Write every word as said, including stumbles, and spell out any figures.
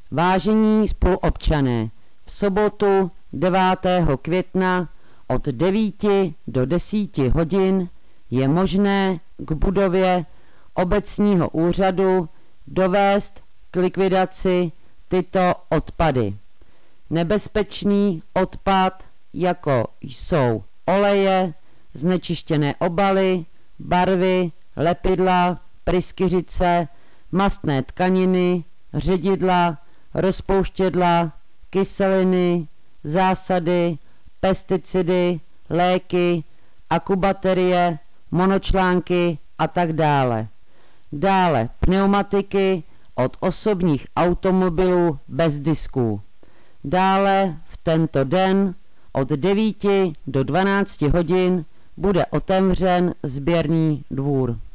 Vážení spoluobčané, v sobotu devátého května od devíti do desíti hodin je možné k budově obecního úřadu dovést k likvidaci tyto odpady. Nebezpečný odpad, jako jsou oleje, znečištěné obaly, barvy, lepidla, pryskyřice, mastné tkaniny, ředidla, rozpouštědla, kyseliny, zásady, pesticidy, léky, akubaterie, monočlánky a tak dále. Dále pneumatiky od osobních automobilů bez disků. Dále v tento den od devíti do dvanácti hodin bude otevřen sběrný dvůr.